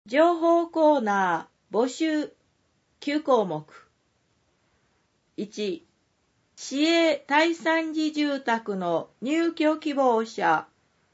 情報コーナー募集9項目。1、市営第三次住宅の入居希望者。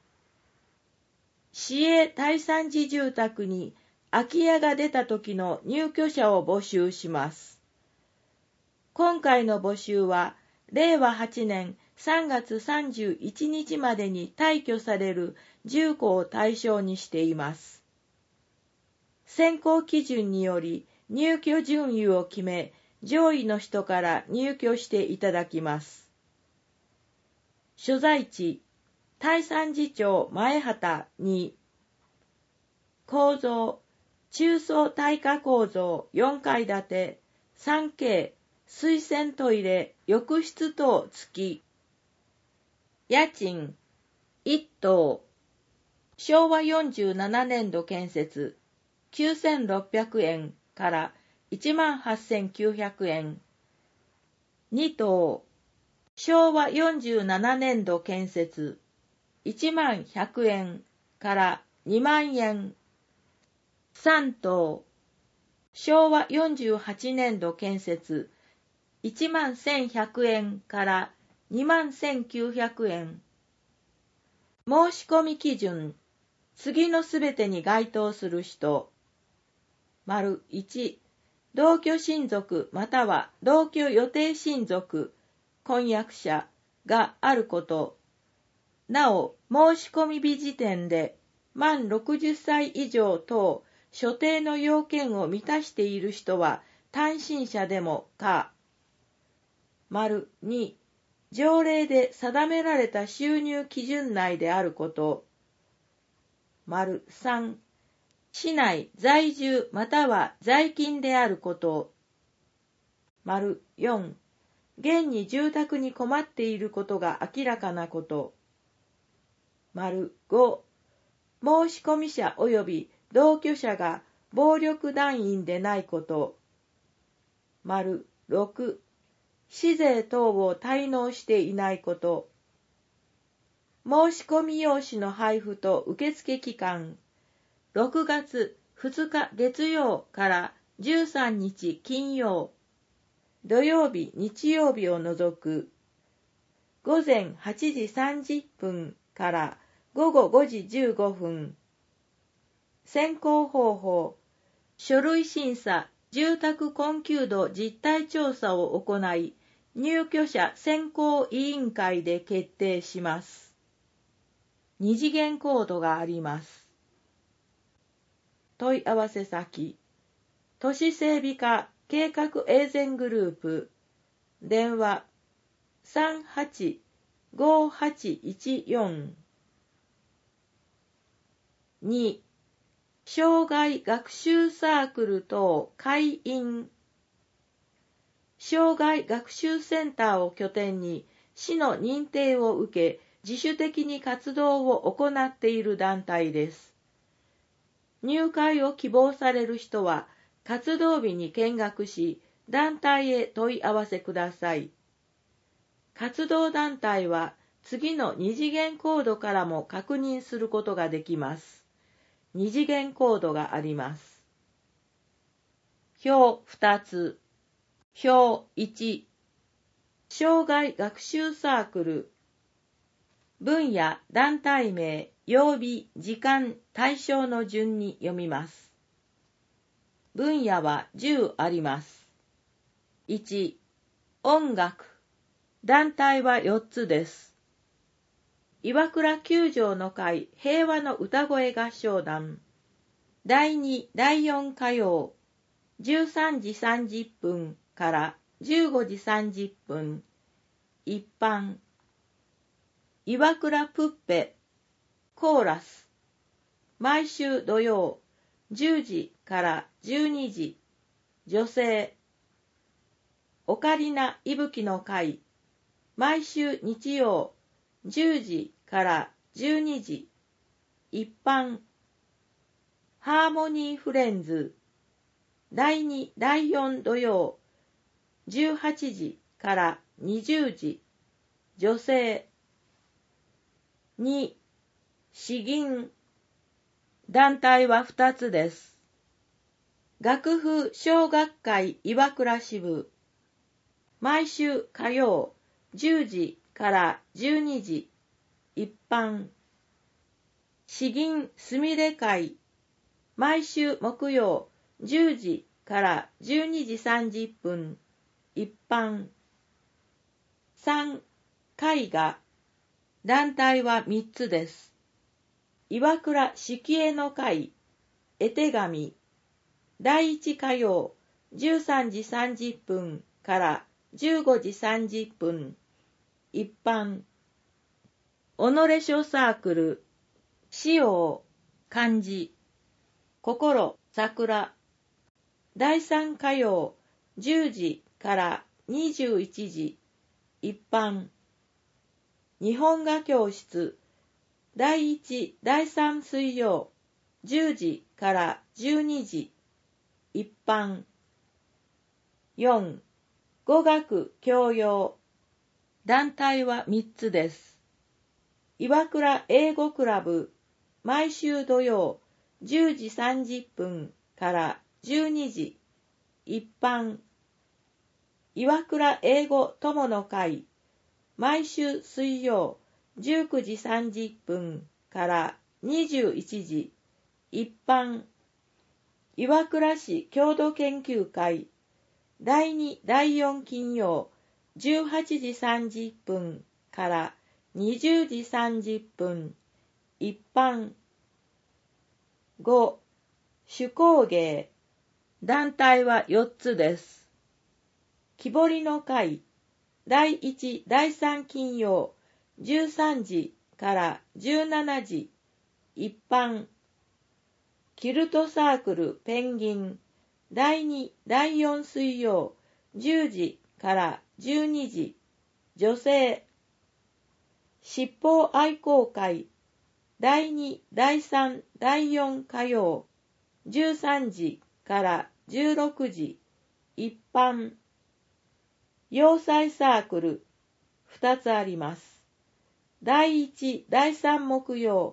市営第三次住宅に空き家が出た時の入居者を募集します。今回の募集は、令和8年3月31日までに退去される住戸を対象にしています。選考基準により入居順位を決め、上位の人から入居していただきます。所在地、第三次町前畑2。構造、中層耐火構造4階建て、3K、水洗トイレ、浴室等付き。家賃、1棟。昭和47年度建設、9600円から18,900円。2棟。昭和47年度建設、10,100円から20,000円。3棟。昭和48年度建設、11,100円から21,900円。申し込み基準、次のすべてに該当する人。1、同居親族または同居予定親族、婚約者があること。なお、申し込み日時点で満60歳以上等所定の要件を満たしている人は単身者でも可。2、条例で定められた収入基準内であること。3、市内在住または在勤であること。4、現に住宅に困っていることが明らかなこと。5、申し込み者及び同居者が暴力団員でないこと。6、市税等を滞納していないこと。申し込み用紙の配布と受付期間、6月2日月曜から13日金曜、土曜日日曜日を除く、午前8時30分から午後5時15分。選考方法、書類審査、住宅困窮度実態調査を行い、入居者選考委員会で決定します。二次元コードがあります。問い合わせ先、都市整備課計画エーゼングループ、電話 385814。2、障害学習サークル等会員。障害学習センターを拠点に市の認定を受け、自主的に活動を行っている団体です。入会を希望される人は、活動日に見学し、団体へ問い合わせください。活動団体は、次の二次元コードからも確認することができます。二次元コードがあります。表2つ。表1、障害学習サークル。分野、団体名、曜日、時間、対象の順に読みます。分野は10あります。1、音楽。団体は4つです。岩倉九条の会平和の歌声合唱団。第2、第4火曜、13時30分から15時30分。一般。岩倉プッペ、コーラス。毎週土曜、10時から12時。女性。オカリナいぶきの会。毎週日曜、10時から12時。一般。ハーモニーフレンズ。第2、第4土曜、18時から20時。女性。2、詩吟。団体は2つです。 楽譜小学会岩倉支部、毎週火曜10時から12時、一般。詩吟すみれ会、毎週木曜10時から12時30分、一般。3、絵画。団体は3つです。岩倉式絵の会、絵手紙。第1火曜13時30分から15時30分、一般。己書サークル、使用、漢字、心、桜。第3火曜10時から21時、一般。日本画教室、第1、第3水曜10時から12時、一般。4、語学教養。団体は3つです。岩倉英語クラブ、毎週土曜10時30分から12時、一般。岩倉英語友の会、毎週水曜19時30分から21時、一般。岩倉市郷土研究会、第2、第4金曜18時30分から20時30分、一般。5、手工芸。団体は4つです。木彫りの会、第1、第3金曜13時から17時、一般。キルトサークルペンギン、第2、第4水曜10時から12時、女性。七宝愛好会、第2、第3、第4火曜13時から16時、一般。洋裁サークル、2つあります。第1、第3木曜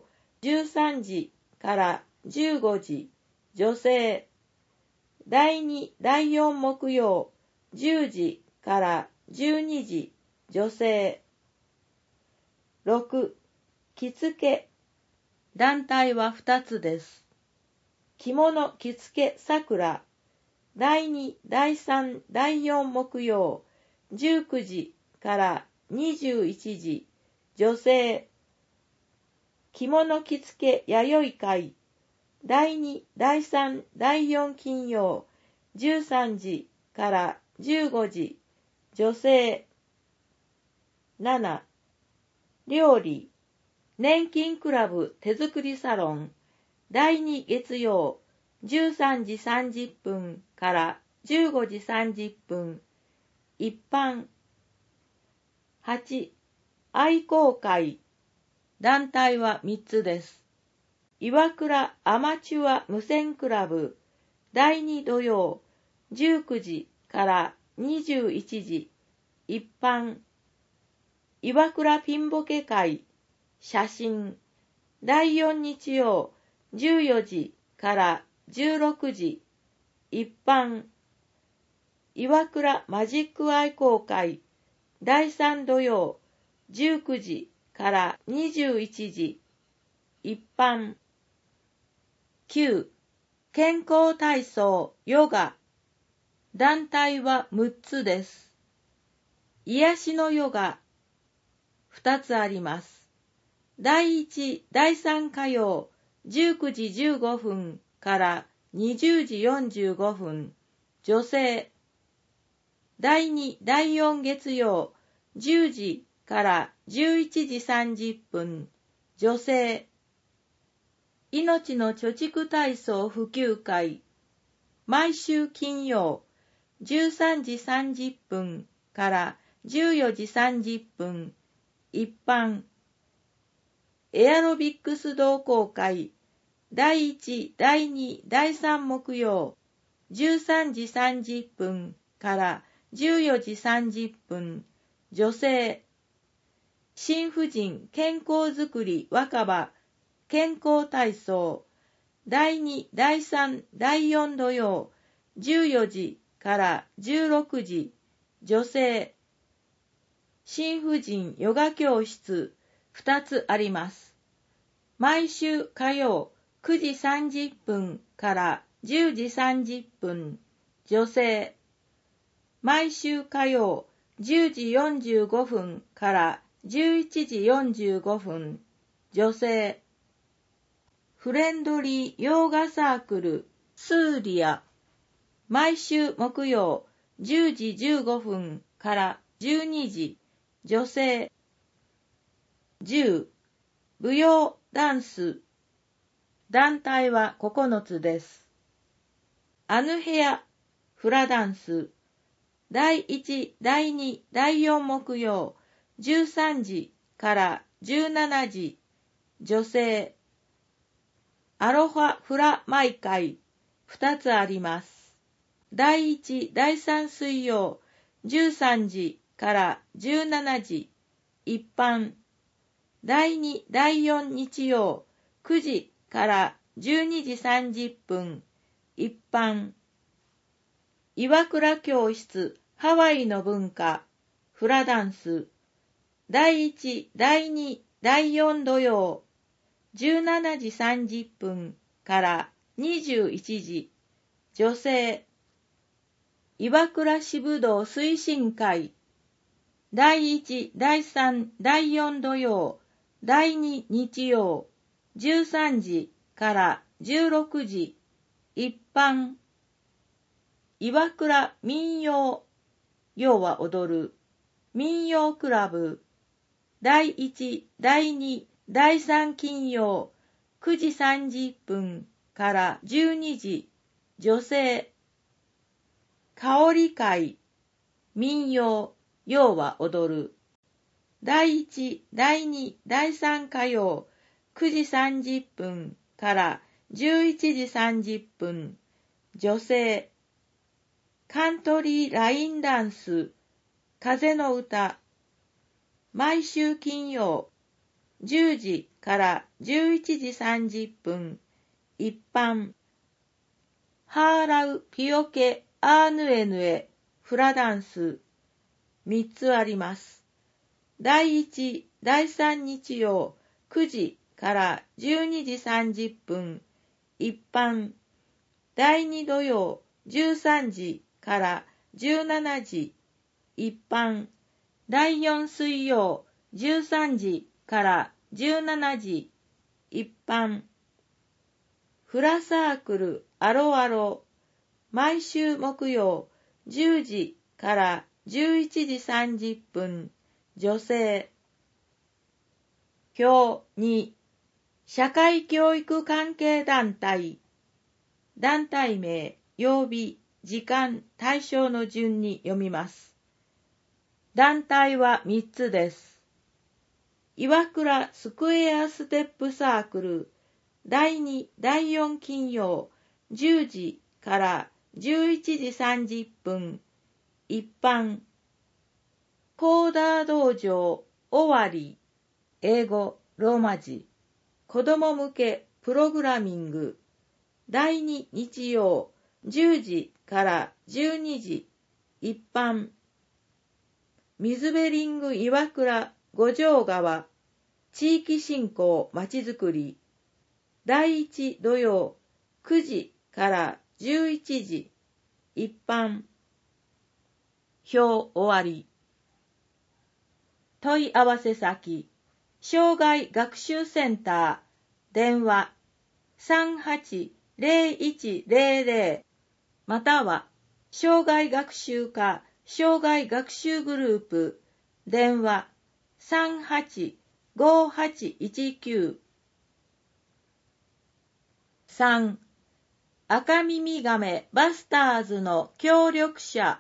13時から15時、女性。第2、第4木曜10時から12時、女性。6、着付け。団体は2つです。着物着付け桜、第2、第3、第4木曜19時から21時、女性。着物着付け弥生会、第2、第3、第4金曜13時から15時、女性。7、料理。年金クラブ手作りサロン、第2月曜13時30分から15時30分、一般。8、愛好会。団体は3つです。岩倉アマチュア無線クラブ、第2土曜19時から21時、一般。岩倉ピンボケ会、写真、第4日曜14時から16時、一般。岩倉マジック愛好会、第3土曜19時から21時、一般。9、健康体操ヨガ。団体は6つです。癒しのヨガ、2つあります。第1、第3火曜19時15分から20時45分、女性。第2、第4月曜10時から11時30分、女性。命の貯蓄体操普及会、毎週金曜13時30分から14時30分、一般。エアロビックス同好会、第1、第2、第3木曜13時30分から14時30分、女性。新婦人健康づくり若葉健康体操、 第2、第3、第4土曜、14時から16時、女性。新婦人ヨガ教室2つあります。毎週火曜9時30分から10時30分、女性。毎週火曜10時45分から11時45分、女性。フレンドリーヨーガサークルスーリア。毎週木曜10時15分から12時、女性。10、舞踊ダンス。団体は9つです。アヌヘア、フラダンス。第1、第2、第4木曜、13時から17時、女性。アロハフラマイ会、2つあります。第1、第3水曜、13時から17時、一般。第2、第4日曜、9時から12時30分、一般。岩倉教室、ハワイの文化、フラダンス。第1、第2、第4土曜、17時30分から21時、女性。岩倉支部道推進会。第1、第3、第4土曜、第2日曜、13時から16時、一般。岩倉民謡、要は踊る、民謡クラブ。第1、第2、第3金曜、9時30分から12時、女性。香り会、民謡、要は踊る。第1、第2、第3火曜、9時30分から11時30分、女性。カントリーラインダンス、風の歌。毎週金曜、10時から11時30分、一般。ハーラウピオケアーヌエヌエ、フラダンス。3つあります。第1、第3日曜、9時から12時30分、一般。第2土曜、13時から17時、一般。第4水曜、13時から17時、一般。フラサークルアロアロ。毎週木曜、10時から11時30分、女性。表2、社会教育関係団体。団体名、曜日、時間、対象の順に読みます。団体は3つです。岩倉スクエアステップサークル、第2、第4金曜、10時から11時30分、一般。コーダー道場、終わり、英語、ローマ字、子供向けプログラミング、第2日曜、10時から12時、一般。水ベリング岩倉五条川、地域振興まちづくり、第1土曜、9時から11時、一般。表終わり。問い合わせ先、障害学習センター、電話 380100 または障害学習課障害学習グループ、電話 385819。 3. 赤耳亀バスターズの協力者。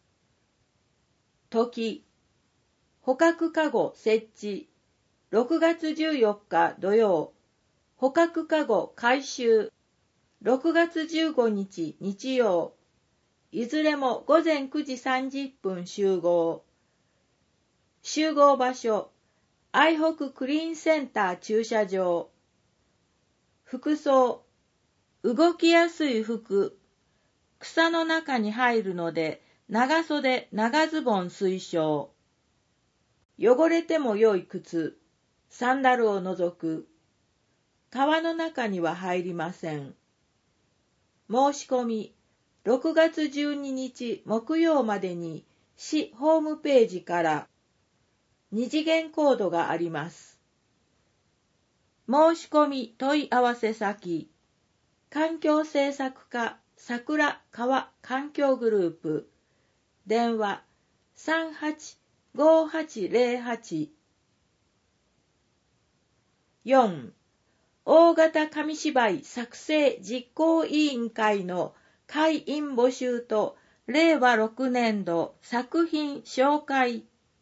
時、捕獲カゴ設置。6月14日土曜、捕獲カゴ回収。6月15日日曜、いずれも午前9時30分集合。集合場所、愛北クリーンセンター駐車場。服装、 動きやすい服、草の中に入るので、長袖、長ズボン推奨。汚れても良い靴、サンダルを除く。川の中には入りません。申し込み、6月12日木曜までに市ホームページから二次元コードがあります。申し込み問い合わせ先、環境政策課桜川環境グループ、電話385808。4. 大型紙芝居作成実行委員会の会員募集と令和6年度作品紹介。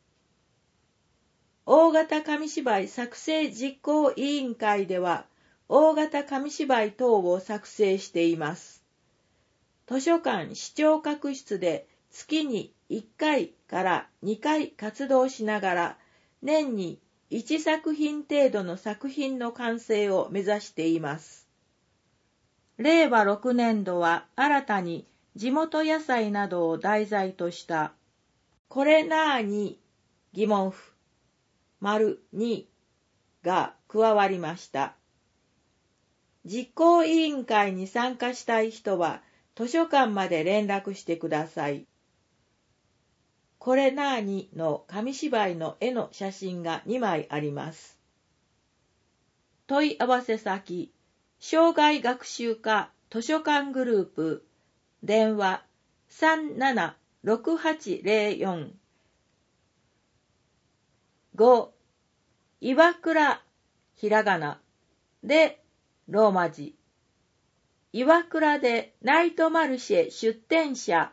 大型紙芝居作成実行委員会では大型紙芝居等を作成しています。図書館視聴覚室で月に1回から2回活動しながら年に1作品程度の作品の完成を目指しています。令和6年度は新たに地元野菜などを題材としたこれなーに疑問符②が加わりました。実行委員会に参加したい人は図書館まで連絡してください。これなーにの紙芝居の絵の写真が2枚あります。問い合わせ先、障害学習課図書館グループ、電話376804。5. 岩倉、ひらがな、で、ローマ字。岩倉でナイトマルシェ出店者。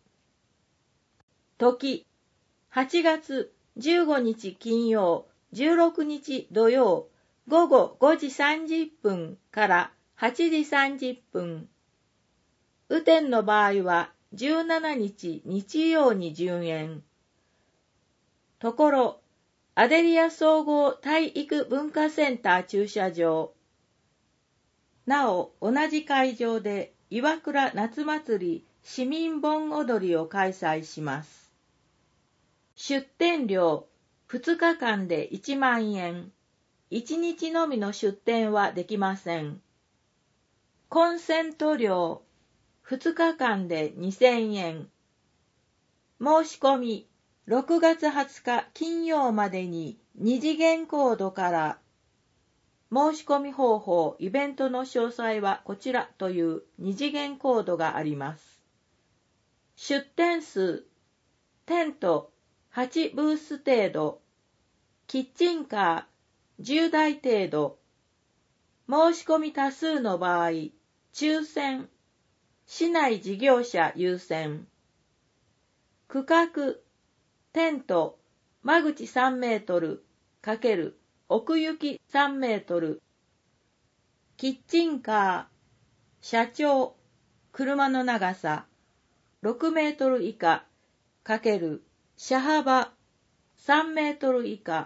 時、8月15日金曜、16日土曜、午後5時30分から8時30分。雨天の場合は17日日曜に順延。ところ、アデリア総合体育文化センター駐車場。なお、同じ会場で岩倉夏祭り市民盆踊りを開催します。出店料、2日間で1万円。1日のみの出店はできません。コンセント料、2日間で2000円。申し込み、6月20日金曜までに二次元コードから、申し込み方法、イベントの詳細はこちらという二次元コードがあります。出店数、テント8ブース程度、キッチンカー10台程度、申し込み多数の場合、抽選、市内事業者優先。区画、テント、間口3メートル×奥行き3メートル。キッチンカー、車長、車の長さ6メートル以下×車幅3メートル以下。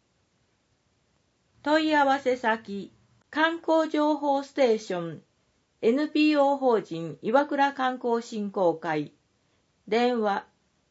問い合わせ先、観光情報ステーション、NPO 法人岩倉観光振興会、電話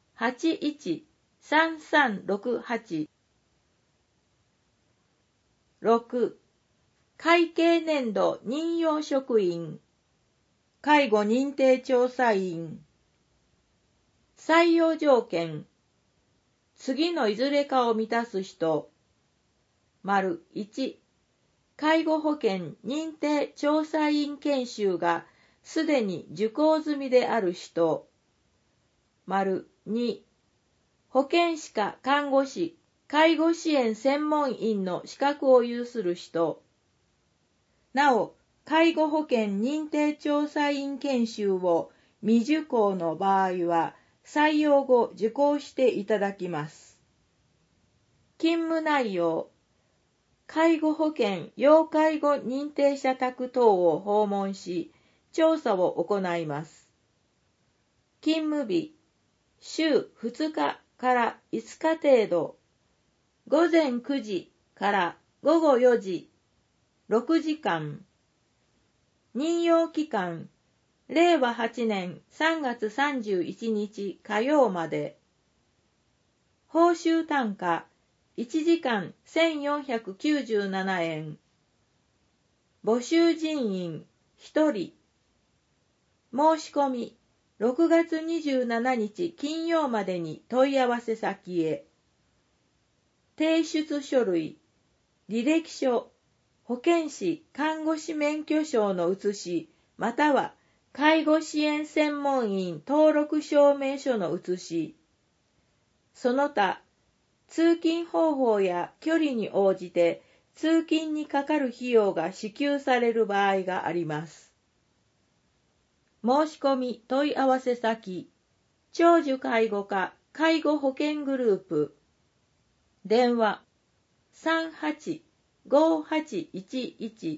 813368。6. 会計年度任用職員、介護認定調査員。採用条件、次のいずれかを満たす人。1. 介護保険認定調査員研修がすでに受講済みである人。2. 保健師か看護師、介護支援専門員の資格を有する人。なお、介護保険認定調査員研修を未受講の場合は、採用後受講していただきます。勤務内容、介護保険要介護認定者宅等を訪問し、調査を行います。勤務日、週2日から5日程度、午前9時から午後4時、6時間。 任用期間、令和8年3月31日火曜まで。報酬単価、1時間1497円。募集人員、1人。申し込み、6月27日金曜までに問い合わせ先へ。提出書類、履歴書、保健師・看護師免許証の写し、または介護支援専門員登録証明書の写し、その他、通勤方法や距離に応じて通勤にかかる費用が支給される場合があります。申し込み問い合わせ先、長寿介護課介護保険グループ、電話 38-5811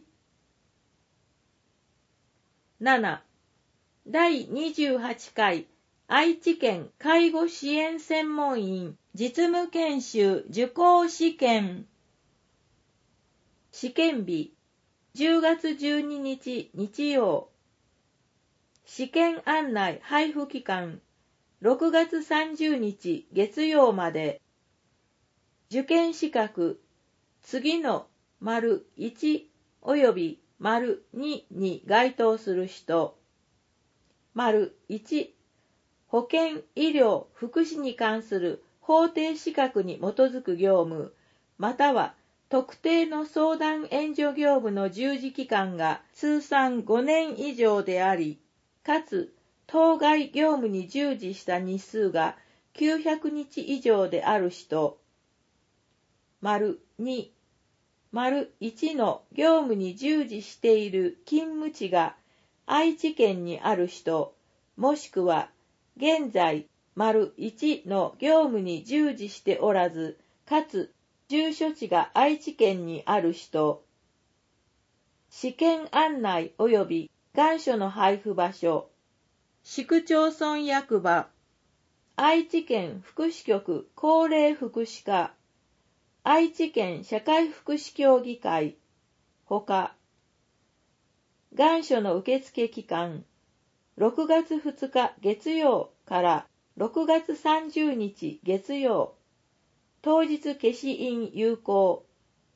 7. 第28回愛知県介護支援専門員実務研修受講試験。試験日10月12日日曜。試験案内配布期間6月30日月曜まで。受験資格次の丸1及び丸2に該当する人。丸1、保健・医療・福祉に関する法定資格に基づく業務、または特定の相談援助業務の従事期間が通算5年以上であり、かつ当該業務に従事した日数が900日以上である人。丸2、丸1の業務に従事している勤務地が愛知県にある人、もしくは現在丸1の業務に従事しておらず、かつ住所地が愛知県にある人。試験案内及び願書の配布場所。市区町村役場、愛知県福祉局高齢福祉課、愛知県社会福祉協議会、ほか。願書の受付期間、6月2日月曜から6月30日月曜。当日消印有効。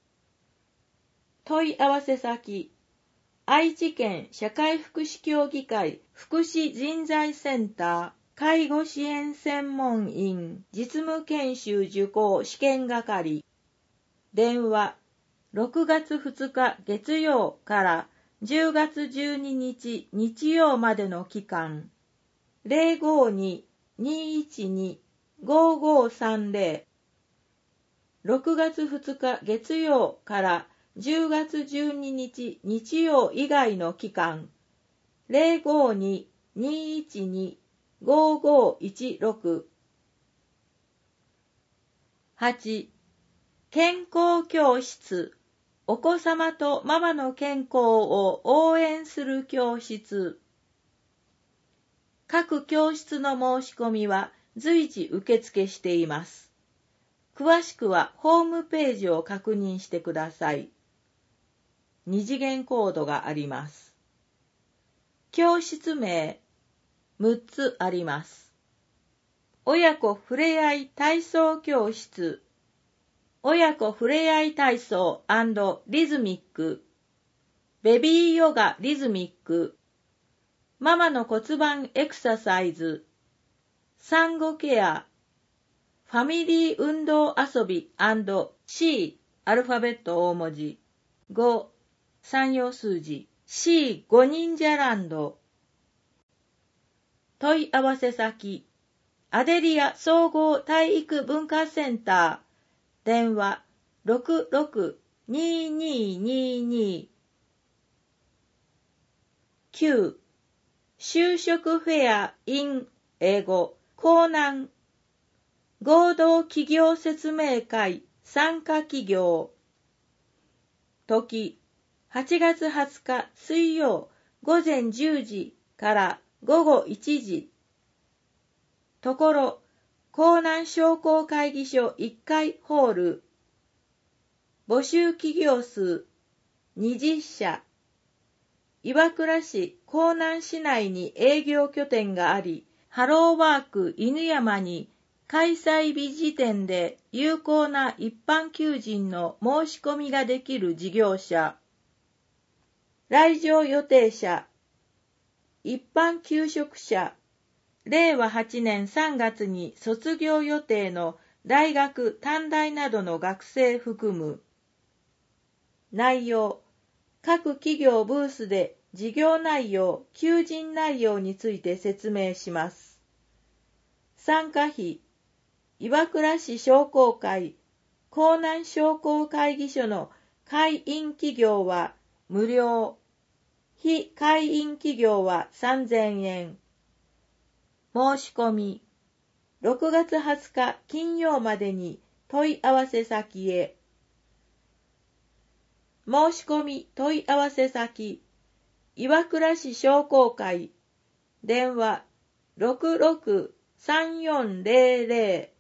問い合わせ先、愛知県社会福祉協議会福祉人材センター介護支援専門員実務研修受講試験係。電話6月2日月曜から10月12日日曜までの期間。052-212-5530。6月2日月曜から10月12日日曜以外の期間。052-212-5516。8. 健康教室。お子様とママの健康を応援する教室。各教室の申し込みは随時受付しています。詳しくはホームページを確認してください。2次元コードがあります。教室名、6つあります。親子ふれあい体操教室、親子ふれあい体操&リズミック、ベビーヨガリズミック、ママの骨盤エクササイズ、産後ケア、ファミリー運動遊び& C アルファベット大文字、5、3用数字、C5 忍者ランド。問い合わせ先、アデリア総合体育文化センター、電話 66-2222。9. 就職フェア in 英語、江南合同企業説明会参加企業。時、8月20日水曜午前10時から午後1時。ところ、江南商工会議所1階ホール。募集企業数20社。 岩倉市江南市内に営業拠点があり、ハローワーク犬山に開催日時点で有効な一般求人の申し込みができる事業者。来場予定者、一般求職者、令和8年3月に卒業予定の大学・短大などの学生含む。内容、各企業ブースで事業内容、求人内容について説明します。参加費、岩倉市商工会、江南商工会議所の会員企業は無料。非会員企業は3000円。申し込み、6月20日金曜までに問い合わせ先へ。申し込み問い合わせ先、岩倉市商工会、電話663400